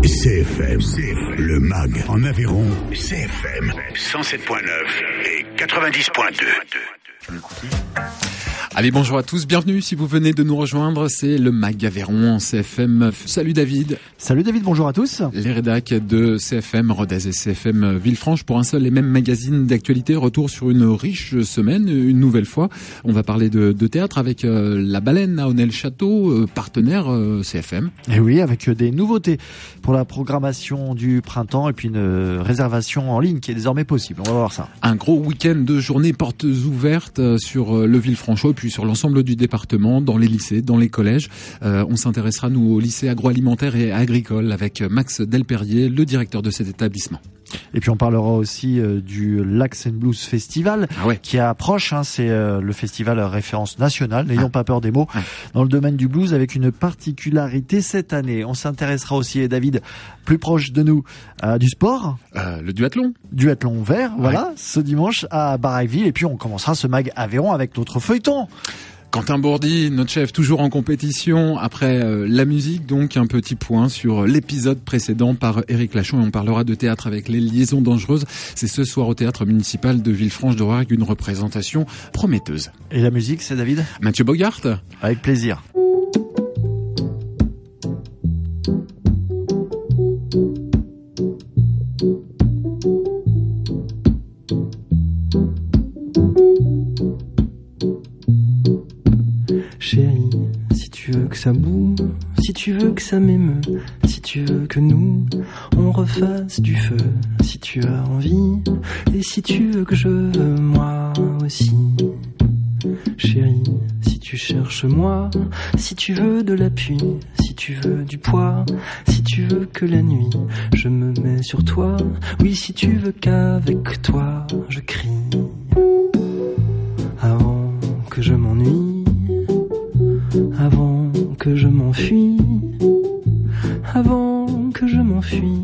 CFM, le MAG en Aveyron, CFM 107.9 et 90.2. Allez, bonjour à tous, bienvenue si vous venez de nous rejoindre, c'est le MAG Aveyron en CFM. Salut David. Salut David, bonjour à tous. Les rédacs de CFM Rodez et CFM Villefranche pour un seul et même magazine d'actualité. Retour sur une riche semaine, une nouvelle fois. On va parler de théâtre avec La Baleine à Aunay-le-Château, partenaire CFM. Et oui, avec des nouveautés pour la programmation du printemps et puis une réservation en ligne qui est désormais possible. On va voir ça. Un gros week-end de journée portes ouvertes sur le Villefranchois et puis sur l'ensemble du département, dans les lycées, dans les collèges. On s'intéressera, nous, au lycée agroalimentaire et agricole avec Max Delperrier, le directeur de cet établissement. Et puis on parlera aussi du Lax and Blues Festival qui approche. C'est le festival référence nationale, n'ayons pas peur des mots, dans le domaine du blues avec une particularité cette année. On s'intéressera aussi, David, plus proche de nous, du sport. Le duathlon. Duathlon vert, voilà, ce dimanche à Baraqueville. Et puis on commencera ce MAG Aveyron avec notre feuilleton. Quentin Bourdi, notre chef, toujours en compétition. Après la musique, donc un petit point sur l'épisode précédent par Éric Lachon. Et on parlera de théâtre avec les Liaisons Dangereuses. C'est ce soir au théâtre municipal de Villefranche-de-Rouergue, une représentation prometteuse. Et la musique, c'est David ? Mathieu Bogart. Avec plaisir. Chérie, si tu veux que ça bouge, si tu veux que ça m'émeut, si tu veux que nous, on refasse du feu, si tu as envie, et si tu veux que je veux moi aussi. Chérie, si tu cherches moi, si tu veux de l'appui, si tu veux du poids, si tu veux que la nuit, je me mets sur toi, oui, si tu veux qu'avec toi, je crie. Avant que je m'ennuie, avant que je m'enfuis, avant que je m'enfuis.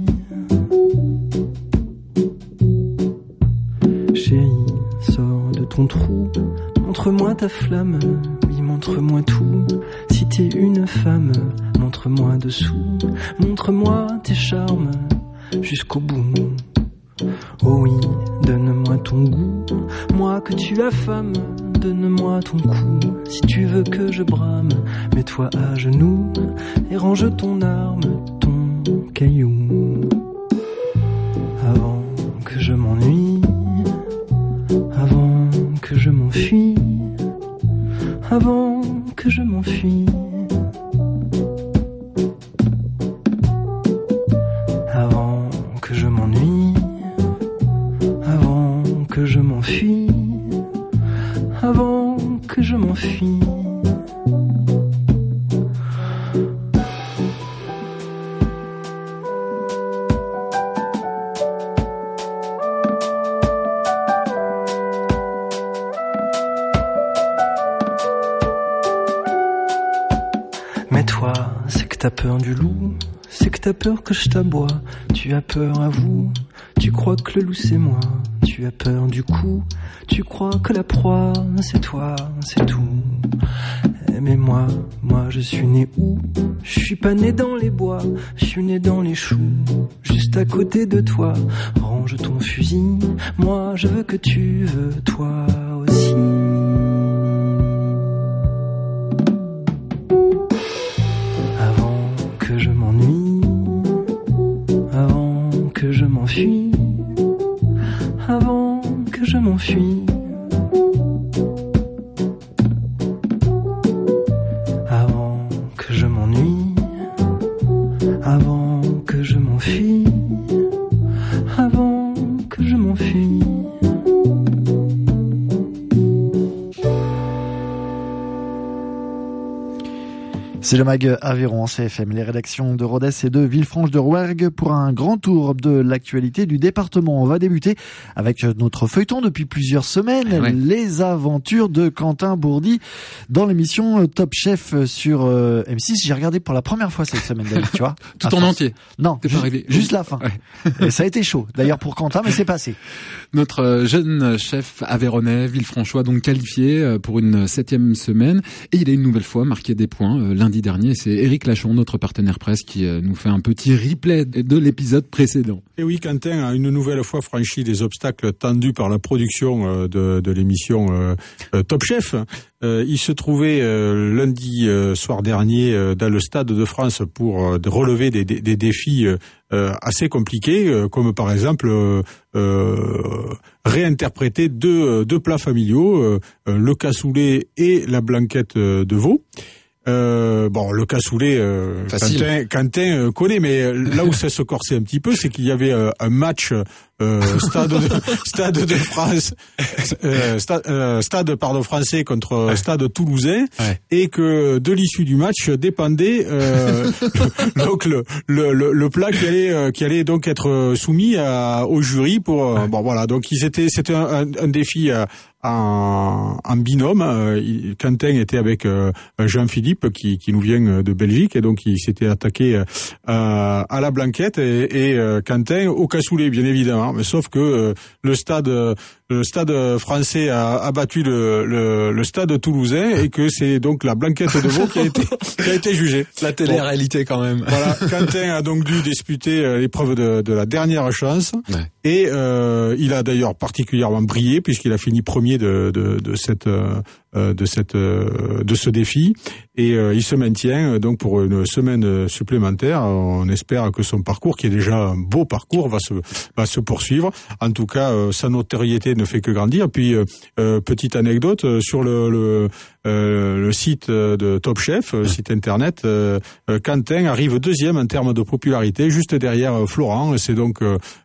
Chérie, sors de ton trou, montre-moi ta flamme, oui, montre-moi tout. Si t'es une femme, montre-moi dessous, montre-moi tes charmes jusqu'au bout. Oh oui, donne-moi ton goût, moi que tu affames, donne-moi ton cou. Si tu veux que je brame, mets-toi à genoux et range ton arme, ton caillou. Avant que je m'ennuie, avant que je m'enfuis, avant que je m'enfuis. Avant que je m'ennuie, avant que je m'enfuis, avant que je m'enfuis. Mais toi, c'est que t'as peur du loup, c'est que t'as peur que je t'aboie, tu as peur à vous, tu crois que le loup c'est moi, tu as peur du coup, tu crois que la proie c'est toi, c'est tout. Mais moi je suis né où? Je suis pas né dans les bois, je suis né dans les choux, juste à côté de toi. Range ton fusil, moi je veux que tu veux toi aussi. Avant que je m'ennuie, avant que je m'enfuis, avant que je m'enfuis. Avant que je m'ennuie, avant que je m'enfuis, avant que je m'enfuis. C'est le MAG Aveyron en CFM, les rédactions de Rodez et de Villefranche-de-Rouergue pour un grand tour de l'actualité du département. On va débuter avec notre feuilleton depuis plusieurs semaines, les aventures de Quentin Bourdi dans l'émission Top Chef sur M6. J'ai regardé pour la première fois cette semaine, David, tu vois. Tout en entier. Non, juste la fin. Et ça a été chaud, d'ailleurs pour Quentin, mais c'est passé. Notre jeune chef aveyronnais, Villefranchois, donc qualifié pour une 7e semaine. Et il a une nouvelle fois marqué des points lundi dernier. C'est Éric Lachon, notre partenaire presse, qui nous fait un petit replay de l'épisode précédent. Et oui, Quentin a une nouvelle fois franchi des obstacles tendus par la production de l'émission Top Chef. Il se trouvait lundi soir dernier dans le Stade de France pour relever des défis assez compliqués, comme par exemple réinterpréter deux plats familiaux, le cassoulet et la blanquette de veau. Le cassoulet, Quentin connaît, mais là où ça se corsait un petit peu, c'est qu'il y avait un match Stade français contre Stade toulousain, et que de l'issue du match dépendait donc le plat qui allait donc être soumis au jury pour donc c'était un défi en binôme. Quentin était avec Jean-Philippe qui nous vient de Belgique, et donc il s'était attaqué à la blanquette et Quentin au cassoulet, bien évidemment. Mais sauf que le stade français a battu le stade toulousain, et que c'est donc la blanquette de veau qui a été jugée. La télé-réalité quand même. Voilà, Quentin a donc dû disputer l'épreuve de la dernière chance, et il a d'ailleurs particulièrement brillé puisqu'il a fini premier de ce défi, et il se maintient donc pour une semaine supplémentaire. On espère que son parcours, qui est déjà un beau parcours, va se poursuivre. En tout cas, sa notoriété ne fait que grandir. Puis petite anecdote sur le site de Top Chef, site internet, Quentin arrive deuxième en termes de popularité, juste derrière Florent. Et c'est donc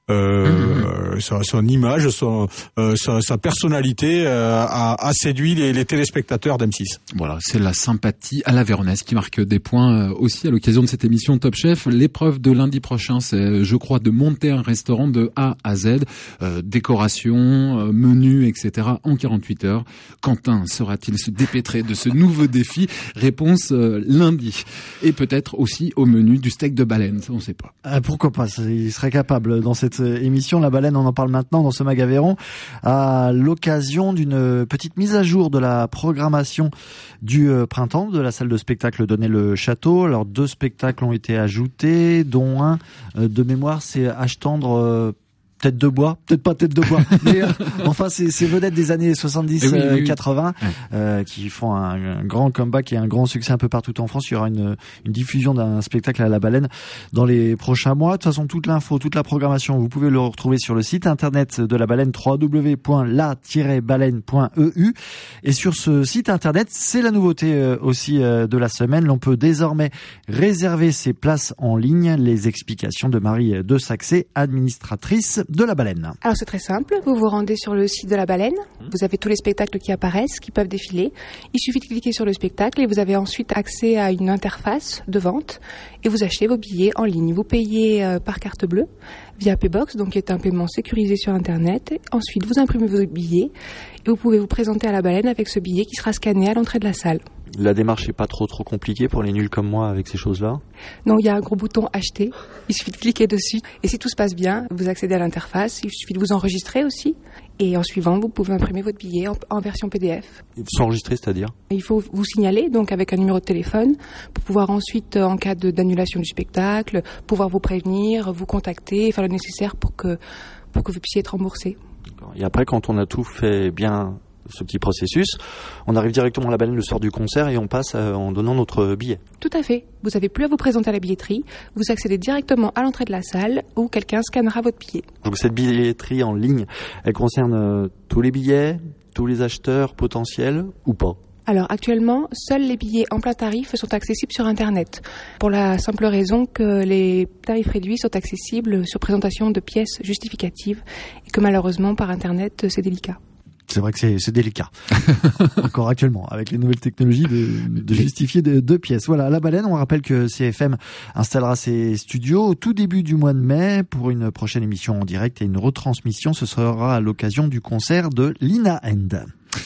son image, sa personnalité a séduit les téléspectateurs d'M6. Voilà, c'est la sympathie à la Véronnaise qui marque des points aussi à l'occasion de cette émission Top Chef. L'épreuve de lundi prochain, c'est, je crois, de monter un restaurant de A à Z, décoration, menu, etc. en 48 heures. Quentin saura-t-il se dépêtrer de ce nouveau défi? Réponse lundi. Et peut-être aussi au menu du steak de baleine, ça on sait pas. Pourquoi pas, il serait capable dans cette émission. La baleine, on en parle maintenant dans ce Mag Aveyron, à l'occasion d'une petite mise à jour de la programmation du printemps de la salle de spectacle Donnay-le-Château. Alors 2 spectacles ont été ajoutés, dont un de mémoire, c'est Âge tendre, tête de bois, peut-être pas tête de bois, mais enfin c'est vedettes des années 70-80 qui font un grand comeback et un grand succès un peu partout en France. Il y aura une diffusion d'un spectacle à la baleine dans les prochains mois. De toute façon, toute l'info, toute la programmation, vous pouvez le retrouver sur le site internet de la baleine, www.la-baleine.eu. Et sur ce site internet, c'est la nouveauté aussi de la semaine. L'on peut désormais réserver ses places en ligne. Les explications de Marie de Saxé, administratrice de la baleine. Alors c'est très simple, vous vous rendez sur le site de la baleine, vous avez tous les spectacles qui apparaissent, qui peuvent défiler. Il suffit de cliquer sur le spectacle et vous avez ensuite accès à une interface de vente et vous achetez vos billets en ligne. Vous payez par carte bleue via Paybox, donc qui est un paiement sécurisé sur Internet. Ensuite, vous imprimez vos billets et vous pouvez vous présenter à la baleine avec ce billet qui sera scanné à l'entrée de la salle. La démarche n'est pas trop compliquée pour les nuls comme moi avec ces choses-là? Non, il y a un gros bouton acheter, il suffit de cliquer dessus et si tout se passe bien, vous accédez à l'interface, il suffit de vous enregistrer aussi et en suivant, vous pouvez imprimer votre billet en version PDF. S'enregistrer, c'est-à-dire? Il faut vous signaler donc avec un numéro de téléphone pour pouvoir ensuite, en cas d'annulation du spectacle, pouvoir vous prévenir, vous contacter, faire le nécessaire pour que vous puissiez être remboursé. D'accord. Et après, quand on a tout fait bien, ce petit processus, on arrive directement à la baleine le soir du concert et on passe en donnant notre billet. Tout à fait. Vous n'avez plus à vous présenter à la billetterie. Vous accédez directement à l'entrée de la salle où quelqu'un scannera votre billet. Donc cette billetterie en ligne, elle concerne tous les billets, tous les acheteurs potentiels ou pas? Alors actuellement, seuls les billets en plein tarif sont accessibles sur Internet, pour la simple raison que les tarifs réduits sont accessibles sur présentation de pièces justificatives et que malheureusement par Internet c'est délicat. C'est vrai que c'est délicat. Encore actuellement, avec les nouvelles technologies de justifier deux pièces. Voilà, à la baleine, on rappelle que CFM installera ses studios au tout début du mois de mai pour une prochaine émission en direct et une retransmission. Ce sera à l'occasion du concert de Lina End.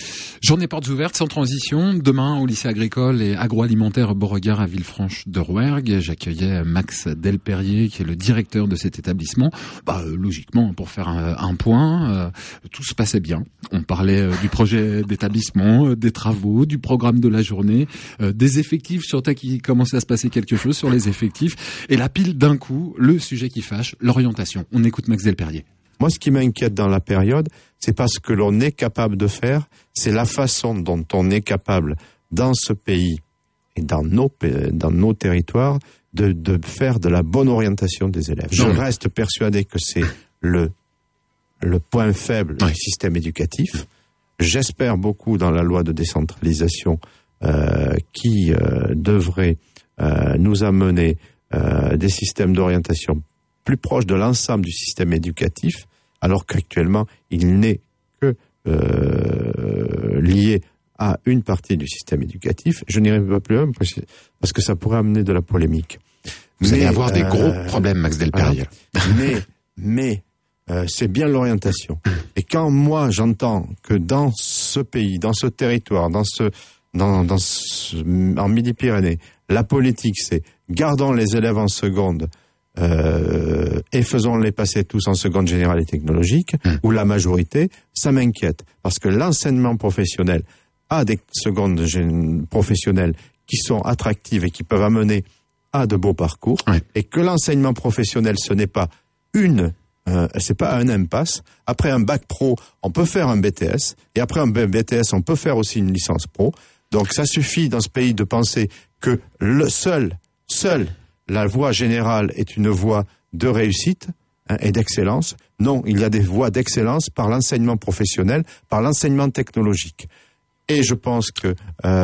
Journée portes ouvertes sans transition. Demain, au lycée agricole et agroalimentaire Beauregard à Villefranche de Rouergue, j'accueillais Max Delperrier, qui est le directeur de cet établissement. Logiquement, pour faire un point, tout se passait bien. On parlait du projet d'établissement, des travaux, du programme de la journée, des effectifs, surtout qu'il commençait à se passer quelque chose sur les effectifs. Et la pile d'un coup, le sujet qui fâche, l'orientation. On écoute Max Delperrier. Moi, ce qui m'inquiète dans la période, c'est pas ce que l'on est capable de faire, c'est la façon dont on est capable, dans ce pays et dans nos territoires, de faire de la bonne orientation des élèves. Je reste persuadé que c'est le point faible du système éducatif. J'espère beaucoup dans la loi de décentralisation qui devrait nous amener des systèmes d'orientation plus proche de l'ensemble du système éducatif, alors qu'actuellement, il n'est que lié à une partie du système éducatif. Je n'irai pas plus loin parce que ça pourrait amener de la polémique. Vous allez avoir des gros problèmes, Max Delperrier. Mais c'est bien l'orientation. Et quand moi j'entends que dans ce pays, dans ce territoire, en Midi-Pyrénées, la politique c'est gardons les élèves en seconde et faisons-les passer tous en seconde générale et technologique, ou la majorité, ça m'inquiète. Parce que l'enseignement professionnel a des secondes professionnelles qui sont attractives et qui peuvent amener à de beaux parcours, et que l'enseignement professionnel, ce n'est pas c'est pas un impasse. Après un bac pro, on peut faire un BTS, et après un BTS, on peut faire aussi une licence pro. Donc ça suffit dans ce pays de penser que seule la voie générale est une voie de réussite et d'excellence. Non, il y a des voies d'excellence par l'enseignement professionnel, par l'enseignement technologique. Et je pense que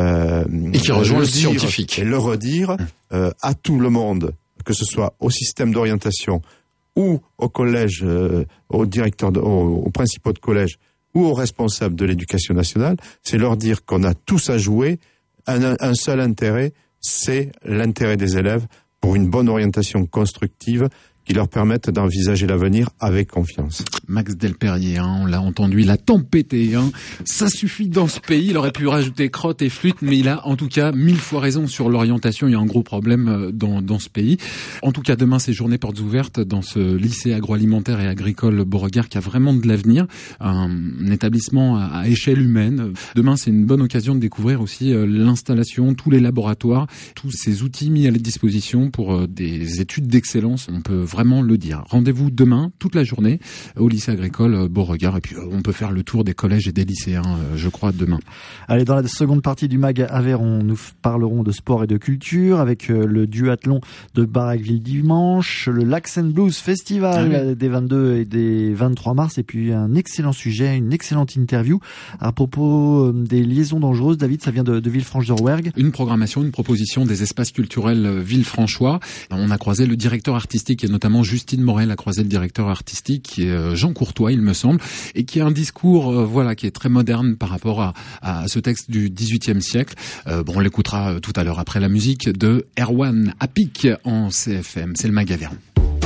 et qui rejoint le scientifique et le redire à tout le monde, que ce soit au système d'orientation ou au collège, aux directeurs, aux principaux de collège ou aux responsables de l'éducation nationale, c'est leur dire qu'on a tous à jouer. Un seul intérêt, c'est l'intérêt des élèves pour une bonne orientation constructive qui leur permette d'envisager l'avenir avec confiance. Max Delperrier, on l'a entendu, il a tempêté. Ça suffit dans ce pays, il aurait pu rajouter crotte et flûte, mais il a en tout cas 1000 fois raison sur l'orientation. Il y a un gros problème dans ce pays. En tout cas, demain, c'est journée portes ouvertes dans ce lycée agroalimentaire et agricole Beauregard qui a vraiment de l'avenir. Un établissement à échelle humaine. Demain, c'est une bonne occasion de découvrir aussi l'installation, tous les laboratoires, tous ces outils mis à la disposition pour des études d'excellence. On peut vraiment le dire. Rendez-vous demain, toute la journée, au lycée agricole Beauregard. Et puis, on peut faire le tour des collèges et des lycéens, je crois, demain. Allez, dans la seconde partie du MAG Aveyron, nous parlerons de sport et de culture avec le duathlon de Baraqueville dimanche, le Lax & Blues Festival des 22 et des 23 mars, et puis un excellent sujet, une excellente interview à propos des liaisons dangereuses. David, ça vient de Villefranche de Rouergue. Une programmation, une proposition des espaces culturels villefranchois. On a croisé le directeur artistique et notamment Justine Morel a croisé le directeur artistique qui est Jean Courtois, il me semble, et qui a un discours qui est très moderne par rapport à ce texte du XVIIIe siècle. On l'écoutera tout à l'heure après la musique de Erwan Apik en CFM. C'est le MAG Aveyron.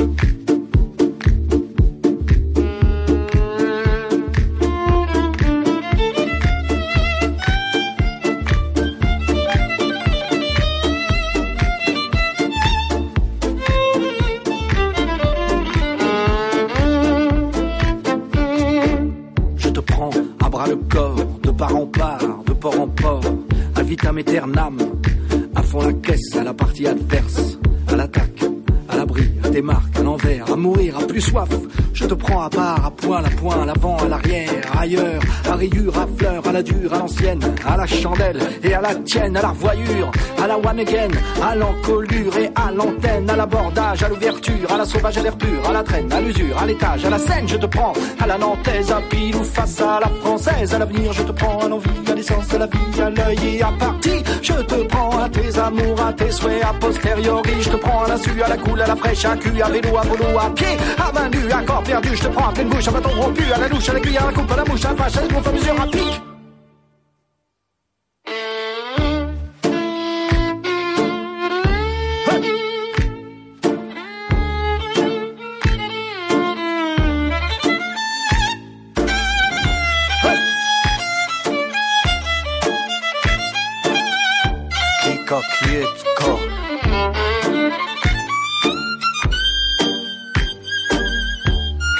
Vitam aeternam, à fond la caisse, à la partie adverse, à l'attaque, à l'abri, à tes marques, à l'envers, à mourir, à plus soif. Je te prends à part, à poil, à l'avant, à l'arrière, ailleurs, à rayure, à fleur, à la dure, à l'ancienne, à la chandelle et à la tienne, à la revoyure, à la one again, à l'encolure et à l'antenne, à l'abordage, à l'ouverture, à la sauvage, à l'air pur, à la traîne, à l'usure, à l'étage, à la scène. Je te prends à la nantaise, à pile ou face à la française, à l'avenir. Je te prends à l'envie, à l'essence, à la vie, à l'œil et à partie. Je te prends à tes amours, à tes souhaits, à posteriori. Je te prends à l'insu, à la coule, à la fraîche, à cul, à vélo, à volo, à pied, à main nue, à corps perdu. Je te prends à pleine bouche, à bâton rompu, à la louche, à l'aiguille, à la coupe, à la mouche, à la vache, à la gonfle, à mesure, à pique.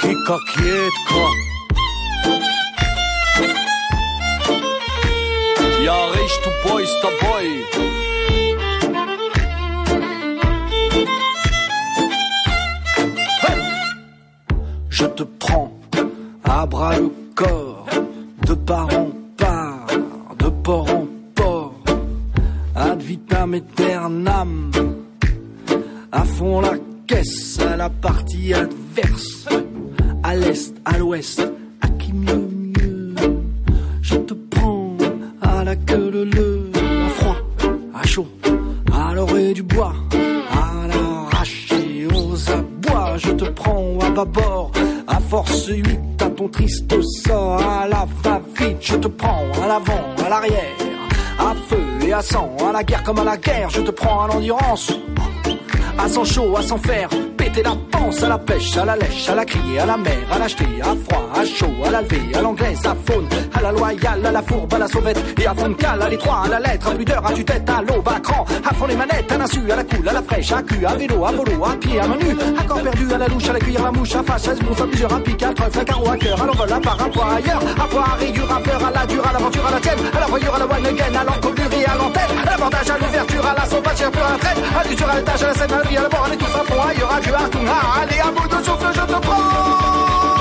Fica quieto, quoi. Ja, riech du Boy ist dabei. Hey! Je te prends à bras le corps, de part en part, de port en port, ad vitam aeternam, à fond la caisse, à la partie adverse, à l'est, à l'ouest, à qui mieux. Je te prends à la queue leu, à froid, à chaud, à l'orée du bois, à l'arrache et aux abois. Je te prends à bâbord, à force 8, à ton triste sort, à la va-vite. Je te prends à l'avant, à l'arrière, à feu et à sang, à la guerre comme à la guerre. Je te prends à l'endurance, à sang chaud, à sang faire, péter la panse, à la pêche, à la lèche, à la criée, à la mer, à l'acheter, à froid, à chaud, à la levée, à l'anglaise, à faune, à la loyale, à la fourbe, à la sauvette, et à fond de cale, à l'étroit, à la lettre, à pudeur, à tue-tête, à l'aube, à cran, à fond les manettes, à l'insu, à la coule, à la fraîche, à cul, à vélo, à volo, à pied, à main nue, à corps perdu, à la louche, à la cuillère, à la mouche, à face, à bouffe, à plusieurs, à pique, à trèfle, à carreau, à cœur, à l'envol, à part, à poids, ailleurs, à poids, à rigueur, à peur, à la dure, à l'aventure, à la tienne, à la voyure, à la one again, à l'encolure et à l'antenne, à l'abordage, à l'ouverture, à la sauvage, à la traîne, à l'usure, à l'étage, à la scène, à la vie, à la mort, à l'étouffe, à fond, ailleurs, à Dieu, à tout, allez, à bout de souffle, je te prends.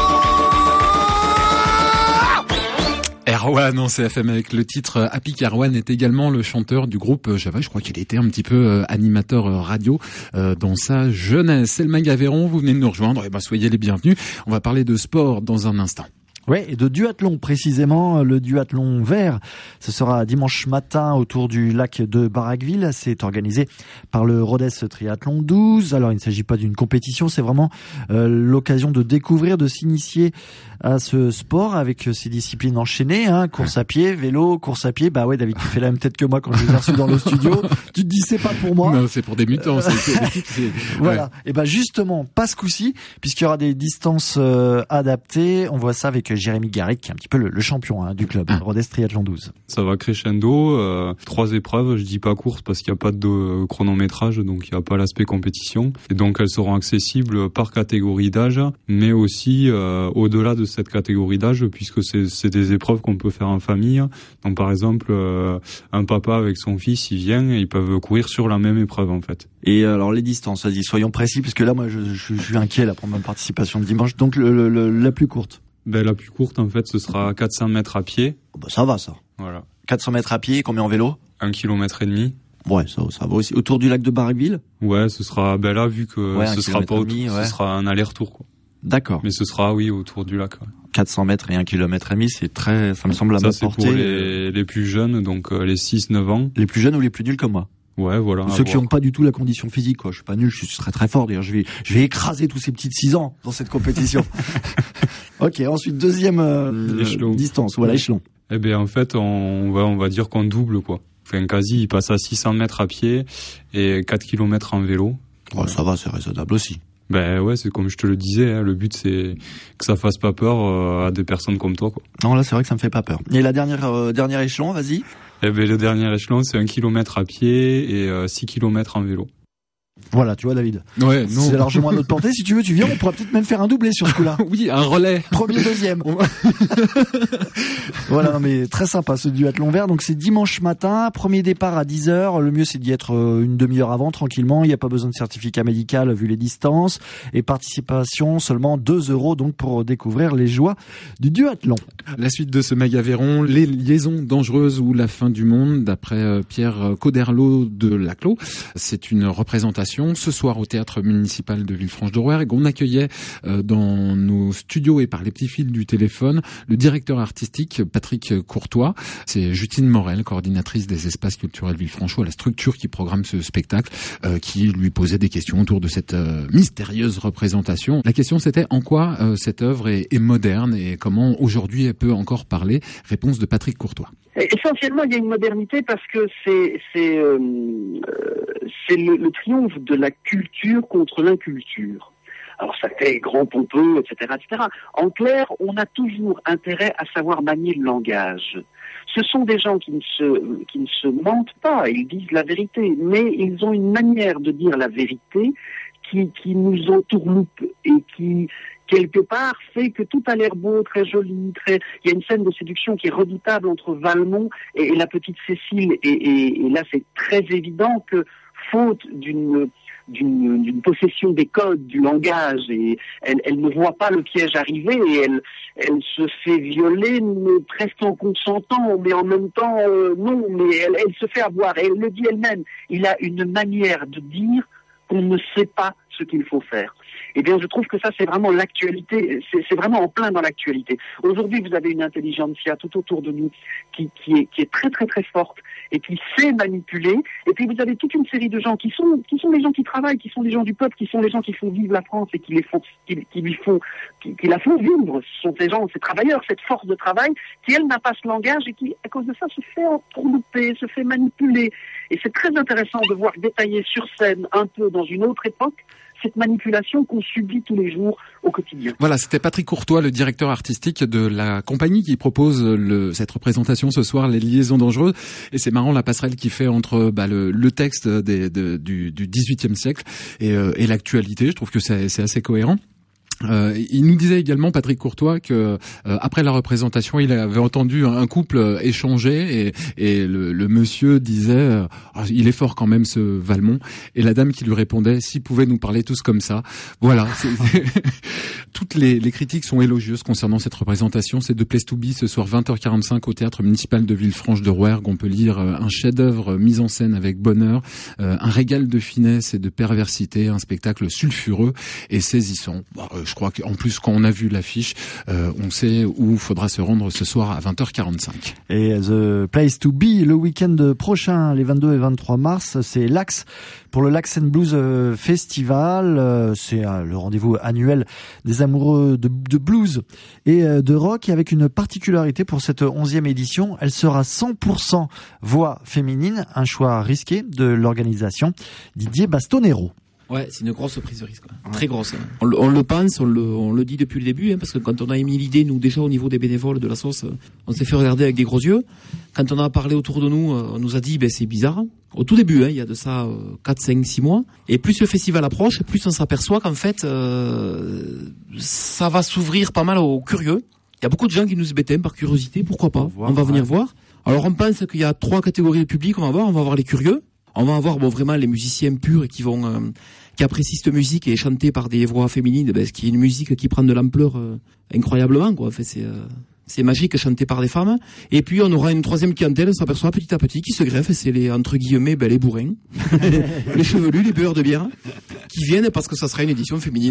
Erwan en CFM avec le titre Happy. Erwan est également le chanteur du groupe Java. Je crois qu'il était un petit peu animateur radio dans sa jeunesse. C'est le Mag Aveyron, vous venez de nous rejoindre. Et ben soyez les bienvenus. On va parler de sport dans un instant. Ouais, et de duathlon précisément, le duathlon vert. Ce sera dimanche matin autour du lac de Baraqueville. C'est organisé par le Rodez Triathlon 12. Alors il ne s'agit pas d'une compétition, c'est vraiment l'occasion de découvrir, de s'initier à ce sport avec ces disciplines enchaînées, hein, course à pied, vélo, course à pied. Bah ouais, David, tu fais la même tête que moi quand je les ai reçus dans le studio. Tu te dis c'est pas pour moi. Non, c'est pour des mutants. Voilà. Ouais. Et ben justement, pas ce coup-ci, puisqu'il y aura des distances adaptées. On voit ça avec Jérémy Garrick, qui est un petit peu le champion du club, Rodez Triathlon 12. Ça va crescendo, 3 épreuves, je dis pas course parce qu'il n'y a pas de chronométrage, donc il n'y a pas l'aspect compétition. Et donc elles seront accessibles par catégorie d'âge, mais aussi au-delà de cette catégorie d'âge, puisque c'est des épreuves qu'on peut faire en famille. Donc par exemple, un papa avec son fils, il vient et ils peuvent courir sur la même épreuve en fait. Et alors les distances, vas-y, soyons précis, parce que là moi je suis inquiet là pour ma participation de dimanche. Donc la plus courte. Ben la plus courte en fait, ce sera 400 mètres à pied. Oh, bah ça va ça. Voilà. 400 mètres à pied, combien en vélo? 1,5 km. Ouais, ça va aussi. Autour du lac de Baraqueville? Ouais, ce sera, ben là, vu que ce sera pas autour, ce sera un aller-retour, quoi. D'accord. Mais ce sera, oui, autour du lac, ouais. 400 mètres et 1,5 km, c'est très, ça me semble à ma portée. Ça, c'est pour les plus jeunes, donc les 6-9 ans. Les plus jeunes ou les plus nuls comme moi? Ouais, voilà. Ceux qui n'ont pas du tout la condition physique, quoi. Je suis pas nul, je suis très très fort. D'ailleurs, je vais écraser tous ces petits de 6 ans dans cette compétition. Ok, ensuite, deuxième distance, voilà, échelon. Eh ben, en fait, on va dire qu'on double, quoi. Enfin, quasi, il passe à 600 mètres à pied et 4 km en vélo. Ouais, ça va, c'est raisonnable aussi. Ben ouais, c'est comme je te le disais, hein, le but c'est que ça fasse pas peur à des personnes comme toi, quoi. Non, là, c'est vrai que ça me fait pas peur. Et la dernière échelon, vas-y. Eh ben, le dernier échelon, c'est 1 km à pied et 6 km en vélo. Voilà, tu vois, David. Ouais, non. C'est largement à notre portée. Si tu veux, tu viens, on pourra peut-être même faire un doublé sur ce coup-là. Oui, un relais. Premier, deuxième. Voilà, non, mais très sympa ce duathlon vert. Donc c'est dimanche matin, premier départ à 10h. Le mieux c'est d'y être une demi-heure avant, tranquillement. Il n'y a pas besoin de certificat médical vu les distances. Et participation seulement 2 € donc pour découvrir les joies du duathlon. La suite de ce Mag Aveyron, les liaisons dangereuses ou la fin du monde, d'après Pierre Coderlo de Laclos. C'est une représentation ce soir au théâtre municipal de Villefranche-de-Rouergue. On accueillait dans nos studios et par les petits fils du téléphone le directeur artistique Patrick Courtois. C'est Justine Morel, coordinatrice des espaces culturels Villefranchois, la structure qui programme ce spectacle, qui lui posait des questions autour de cette mystérieuse représentation. La question c'était en quoi cette œuvre est moderne et comment aujourd'hui elle peut encore parler. Réponse de Patrick Courtois. Essentiellement, il y a une modernité parce que c'est le triomphe de la culture contre l'inculture. Alors ça fait grand pompeux, etc., etc. En clair, on a toujours intérêt à savoir manier le langage. Ce sont des gens qui ne se mentent pas, ils disent la vérité, mais ils ont une manière de dire la vérité qui nous entourloupe et qui quelque part, fait que tout a l'air beau, très joli, il y a une scène de séduction qui est redoutable entre Valmont et la petite Cécile, et là c'est très évident que, faute d'une possession des codes, du langage, et elle ne voit pas le piège arriver, et elle se fait violer, mais presque en consentant, mais en même temps, non, mais elle se fait avoir, et elle le dit elle-même. Il a une manière de dire qu'on ne sait pas ce qu'il faut faire. Eh bien, je trouve que ça, c'est vraiment l'actualité, c'est vraiment en plein dans l'actualité. Aujourd'hui, vous avez une intelligentsia tout autour de nous qui est très, très, très forte et qui sait manipuler. Et puis, vous avez toute une série de gens qui sont les gens qui travaillent, qui sont les gens du peuple, qui sont les gens qui font vivre la France et qui la font vivre. Ce sont ces gens, ces travailleurs, cette force de travail qui, elle, n'a pas ce langage et qui, à cause de ça, se fait entourlouper, se fait manipuler. Et c'est très intéressant de voir détailler sur scène, un peu dans une autre époque, cette manipulation qu'on subit tous les jours au quotidien. Voilà, c'était Patrick Courtois, le directeur artistique de la compagnie qui propose cette représentation ce soir, Les Liaisons Dangereuses. Et c'est marrant la passerelle qu'il fait entre le texte du XVIIIe siècle et l'actualité. Je trouve que c'est assez cohérent. Il nous disait également, Patrick Courtois, que après la représentation, il avait entendu un couple échanger et le monsieur disait il est fort quand même ce Valmont, et la dame qui lui répondait s'il pouvait nous parler tous comme ça. Voilà. Toutes les critiques sont élogieuses concernant cette représentation. C'est de Place to Be ce soir 20h45 au théâtre municipal de Villefranche-de-Rouergue. On peut lire un chef-d'œuvre mis en scène avec bonheur, un régal de finesse et de perversité, un spectacle sulfureux et saisissant. Je crois qu'en plus, quand on a vu l'affiche, on sait où il faudra se rendre ce soir à 20h45. Et The Place to Be, le week-end prochain, les 22 et 23 mars, c'est l'Axe pour le Lax and Blues Festival. C'est le rendez-vous annuel des amoureux de blues et de rock, et avec une particularité pour cette 11e édition, elle sera 100% voix féminine, un choix risqué de l'organisation. Didier Bastonero. Ouais, c'est une grosse prise de risque, quoi. Ouais. Très grosse. On le pense, on le dit depuis le début, parce que quand on a émis l'idée, nous déjà au niveau des bénévoles de la sauce, on s'est fait regarder avec des gros yeux. Quand on a parlé autour de nous, on nous a dit c'est bizarre. Au tout début, il y a de ça 4, 5, 6 mois. Et plus le festival approche, plus on s'aperçoit qu'en fait, ça va s'ouvrir pas mal aux curieux. Il y a beaucoup de gens qui nous ébêtent par curiosité, pourquoi pas. On va venir voir. Alors on pense qu'il y a 3 catégories de public, on va voir les curieux. On va avoir vraiment les musiciens purs et qui apprécient cette musique et chanter par des voix féminines, ce qui est une musique qui prend de l'ampleur incroyablement, quoi. En fait, c'est magique chanté par des femmes. Et puis on aura une 3e clientèle, on s'aperçoit petit à petit, qui se greffe, c'est les entre guillemets les bourrins, les chevelus, les buveurs de bière, qui viennent parce que ça sera une édition féminine.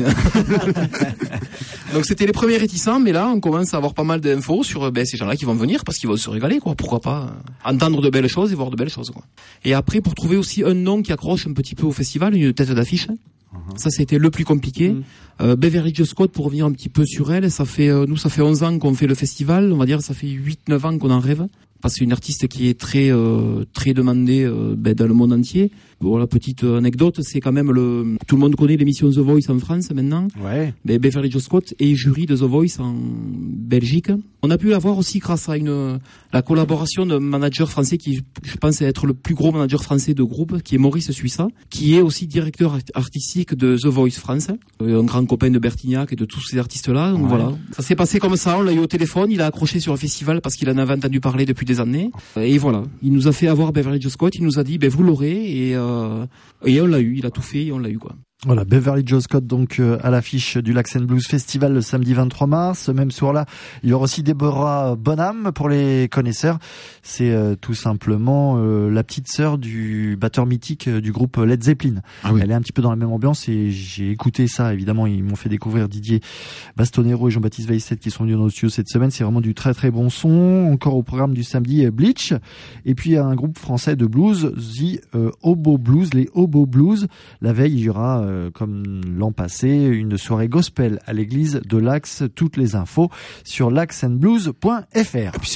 Donc c'était les premiers réticents, mais là on commence à avoir pas mal d'infos sur ces gens-là qui vont venir parce qu'ils vont se régaler, quoi. Pourquoi pas entendre de belles choses et voir de belles choses, quoi. Et après, pour trouver aussi un nom qui accroche un petit peu au festival, une tête d'affiche. Ça, c'était le plus compliqué. Beverly Jo Scott, pour revenir un petit peu sur elle, ça fait 11 ans qu'on fait le festival, on va dire, ça fait 8-9 ans qu'on en rêve. Parce que c'est une artiste qui est très demandée dans le monde entier. Bon, la petite anecdote, c'est quand même tout le monde connaît l'émission The Voice en France maintenant. Ouais. Mais Beverly Jo Scott est jury de The Voice en Belgique. On a pu la voir aussi grâce à la collaboration d'un manager français qui, je pense, être le plus gros manager français de groupe, qui est Maurice Suissa, qui est aussi directeur artistique de The Voice France, un grand copain de Bertignac et de tous ces artistes-là. Donc voilà, ça s'est passé comme ça. On l'a eu au téléphone, il a accroché sur le festival parce qu'il en avait entendu parler depuis des années. Et voilà, il nous a fait avoir Beverly Jo Scott. Il nous a dit vous l'aurez, et on l'a eu. Il a tout fait et on l'a eu, quoi. Voilà, Beverly Jo Scott donc à l'affiche du Lax and Blues Festival le samedi 23 mars. Même soir-là, il y aura aussi Deborah Bonham pour les connaisseurs. C'est tout simplement la petite sœur du batteur mythique du groupe Led Zeppelin. Ah oui. Elle est un petit peu dans la même ambiance et j'ai écouté ça. Évidemment, ils m'ont fait découvrir Didier Bastonero et Jean-Baptiste Vaisset qui sont venus dans nos studios cette semaine. C'est vraiment du très très bon son. Encore au programme du samedi, Bleach. Et puis un groupe français de blues, The Hobo Blues, les Hobo Blues. La veille, il y aura comme l'an passé, une soirée gospel à l'église de l'Axe. Toutes les infos sur laxandblues.fr. Et puis c'est un tout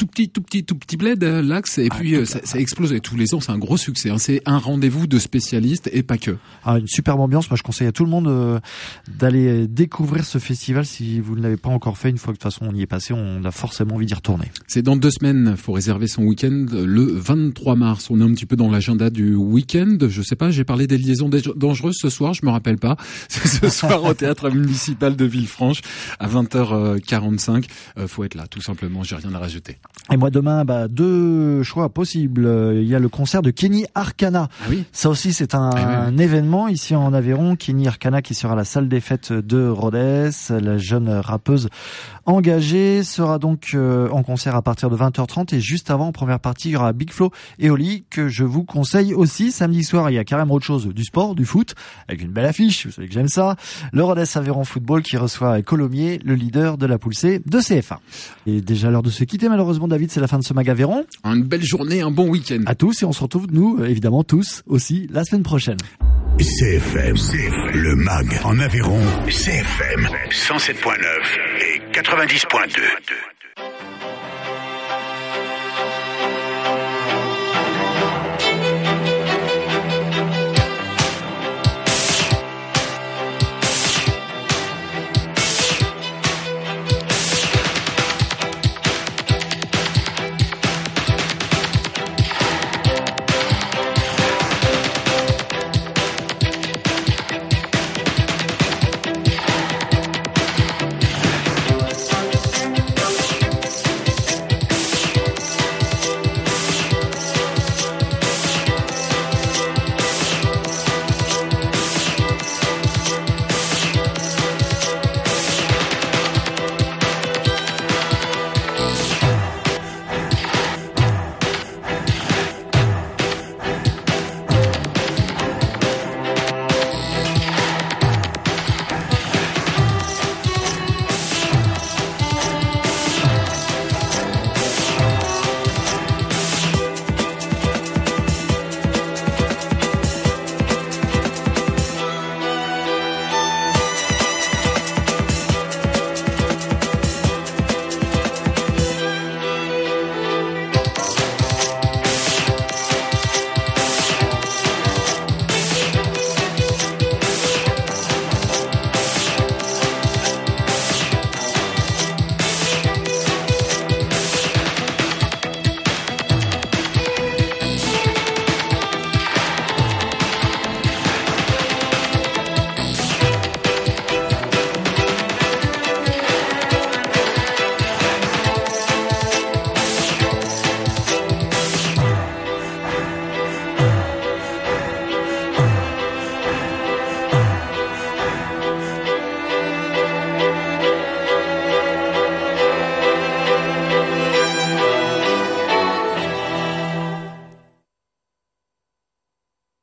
tout petit bled, l'Axe, et puis ça explose. Et tous les ans, c'est un gros succès. Hein. C'est un rendez-vous de spécialistes et pas que. Une superbe ambiance. Moi, je conseille à tout le monde d'aller découvrir ce festival si vous ne l'avez pas encore fait. Une fois que de toute façon on y est passé, on a forcément envie d'y retourner. C'est dans 2 semaines. Faut réserver son week-end le 23 mars. On est un petit peu dans l'agenda du week-end. Je sais pas, j'ai parlé des liaisons dangereuses ce soir, je me rappelle pas. C'est ce soir au théâtre municipal de Villefranche à 20h45. Faut être là, tout simplement. J'ai rien à rajouter. Et moi demain, 2 choix possibles. Il y a le concert de Kenny Arcana. Ah oui. Ça aussi, c'est un événement ici en Aveyron. Kenny Arcana qui sera à la salle des fêtes de Rodez. La jeune rappeuse engagée sera donc en concert à partir de 20h30 et juste avant, en première partie, il y aura Big Flo et Oli que je vous conseille aussi. Samedi soir, il y a carrément autre chose, du sport, du foot, avec une belle affiche, vous savez que j'aime ça. Le Rodez Aveyron Football qui reçoit Colomiers, le leader de la poule C de CF1. Et déjà l'heure de se quitter, malheureusement David, c'est la fin de ce Mag Aveyron. Une belle journée, un bon week-end. À tous, et on se retrouve, nous, évidemment tous, aussi, la semaine prochaine. CFM, le Mag en Aveyron, CFM 107.9 et 90.2.